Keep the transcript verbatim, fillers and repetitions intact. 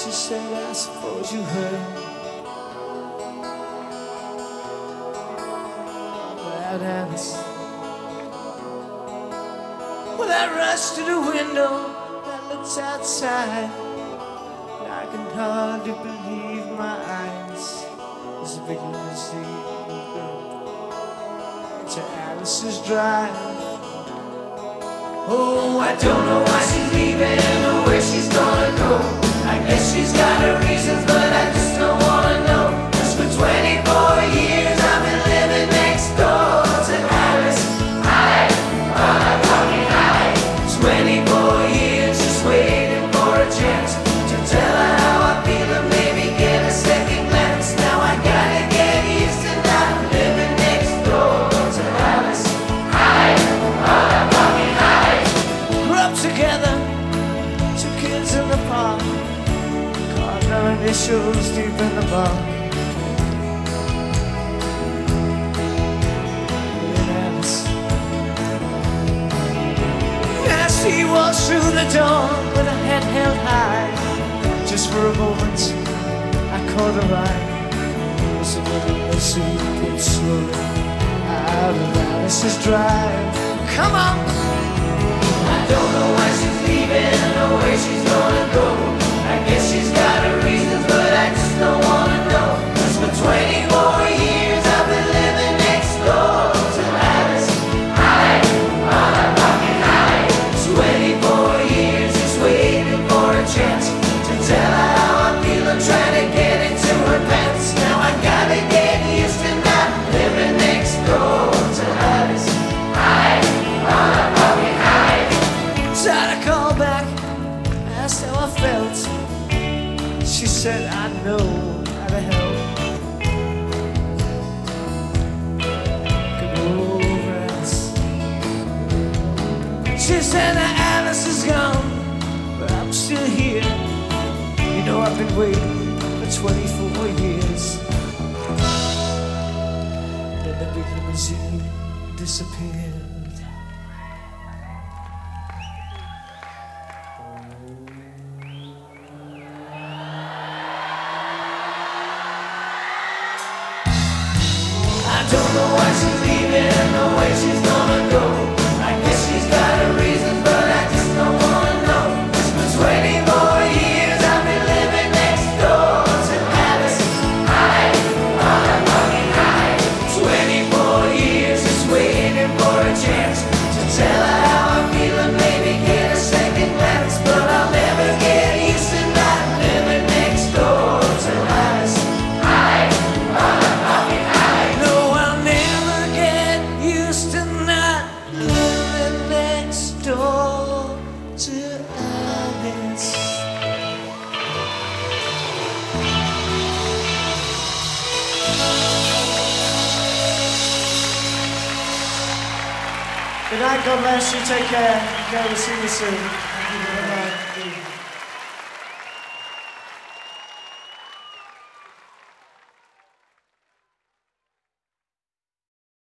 She said, I suppose you heard about Alice. Well, I rushed to the window that looks outside, and I can hardly believe my eyes. There's a big limousine to Alice's drive. Oh, I don't know why she's leaving or where she's gonna go. I guess she's got her reasons, but I just don't wanna know. 'Cause for twenty-four years I've been living next door to Alice. Alice, Alice, fucking Alice. twenty-four years just waiting for a chance to tell her how I feel and maybe get a second glance. Now I gotta get used to not living next door to Alice. Alice, Alice, fucking Alice. Grew up together, two kids in the park. Our initials deep in the bark. As she walks through the door with her head held high, just for a moment I caught her eye. As a little messy pulled slowly out of Alice's drive. Come on! I don't know why she's leaving or where she's gonna go. I guess she's got her reasons, but I just don't wanna know. 'Cause for twenty-four years I've been living next door to Alice. Alice, Alice, fucking Alice. twenty-four years just waiting for a chance to tell her how I feel. I'm trying to get into her pants. Now I gotta get used to not living next door to Alice. Alice, Alice, fucking Alice. So I call back, asked how I felt. She said, I know how to help. Get over Alice. She said that Alice is gone, but I'm still here. You know I've been waiting for twenty-four years. Then the big limousine disappeared. I don't know why she's leaving or where she's gonna go. I guess she's got her reasons, but I just don't wanna know. 'Cause for twenty-four years I've been living next door to Alice. Alice, Alice, fucking Alice. twenty-four years just waiting for a chance to tell her how I feel and maybe get a second glance. But I'll never get used to not living next door to Alice. Alice, Alice, fucking Alice. No, I'll never get used to not living next door to Alice. Good night, God bless you, take care. Okay, we'll see you soon. Thank you very much.